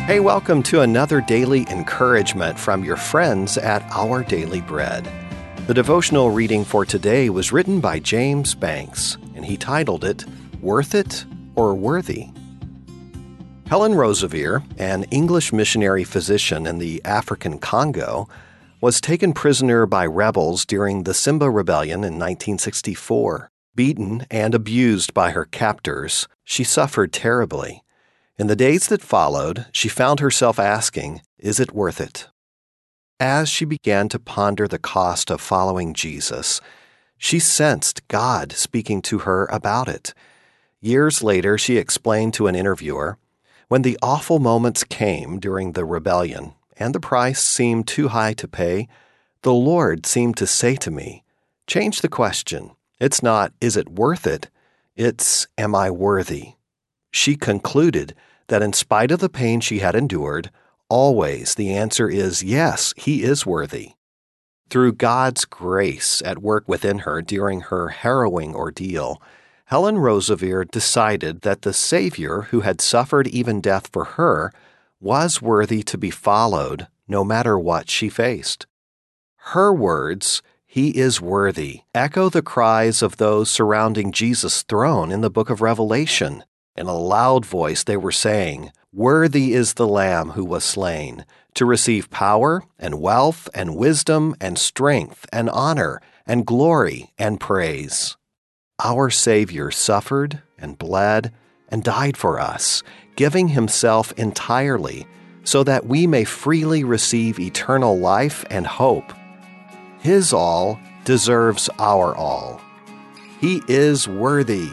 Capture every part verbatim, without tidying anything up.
Hey, welcome to another daily encouragement from your friends at Our Daily Bread. The devotional reading for today was written by James Banks, and he titled it, Worth It or Worthy? Helen Roseveare, an English missionary physician in the African Congo, was taken prisoner by rebels during the Simba Rebellion in nineteen sixty-four. Beaten and abused by her captors, she suffered terribly. In the days that followed, she found herself asking, "Is it worth it?" As she began to ponder the cost of following Jesus, she sensed God speaking to her about it. Years later, she explained to an interviewer, "When the awful moments came during the rebellion and the price seemed too high to pay, the Lord seemed to say to me, 'Change the question. It's not, is it worth it? It's, am I worthy?'" She concluded that in spite of the pain she had endured, always the answer is yes, he is worthy. Through God's grace at work within her during her harrowing ordeal, Helen Roseveare decided that the Savior who had suffered even death for her was worthy to be followed no matter what she faced. Her words, "He is worthy," echo the cries of those surrounding Jesus' throne in the book of Revelation. In a loud voice they were saying, "Worthy is the Lamb who was slain, to receive power and wealth and wisdom and strength and honor and glory and praise." Our Savior suffered and bled and died for us, giving himself entirely so that we may freely receive eternal life and hope. His all deserves our all. He is worthy.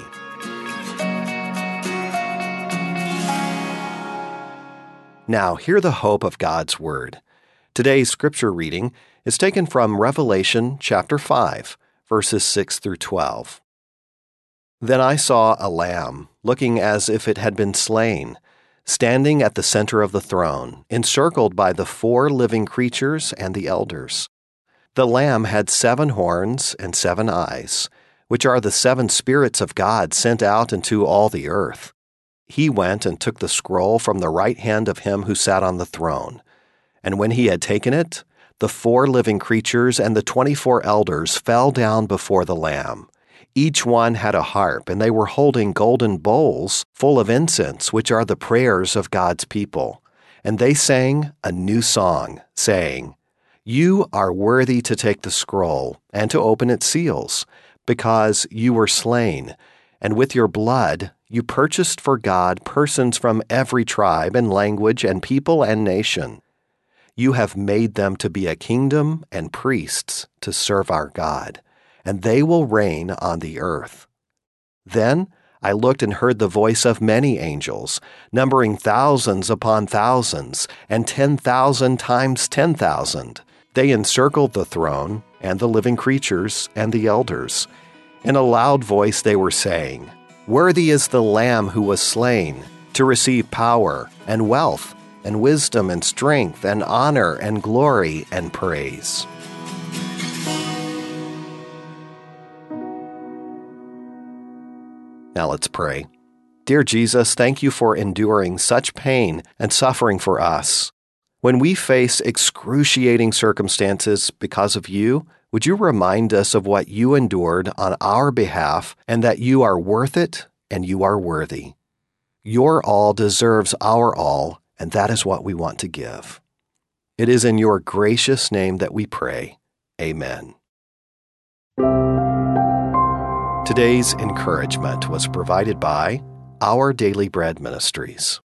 Now, hear the hope of God's Word. Today's scripture reading is taken from Revelation chapter five, verses six through twelve. "Then I saw a lamb, looking as if it had been slain, standing at the center of the throne, encircled by the four living creatures and the elders. The Lamb had seven horns and seven eyes, which are the seven spirits of God sent out into all the earth. He went and took the scroll from the right hand of him who sat on the throne. And when he had taken it, the four living creatures and the twenty-four elders fell down before the Lamb. Each one had a harp, and they were holding golden bowls full of incense, which are the prayers of God's people. And they sang a new song, saying, 'You are worthy to take the scroll and to open its seals, because you were slain, and with your blood you purchased for God persons from every tribe and language and people and nation. You have made them to be a kingdom and priests to serve our God, and they will reign on the earth.' Then I looked and heard the voice of many angels, numbering thousands upon thousands, and ten thousand times ten thousand. They encircled the throne and the living creatures and the elders. In a loud voice they were saying, 'Worthy is the Lamb who was slain, to receive power and wealth and wisdom and strength and honor and glory and praise.'" Now let's pray. Dear Jesus, thank you for enduring such pain and suffering for us. When we face excruciating circumstances because of you, would you remind us of what you endured on our behalf and that you are worth it and you are worthy? Your all deserves our all, and that is what we want to give. It is in your gracious name that we pray. Amen. Today's encouragement was provided by Our Daily Bread Ministries.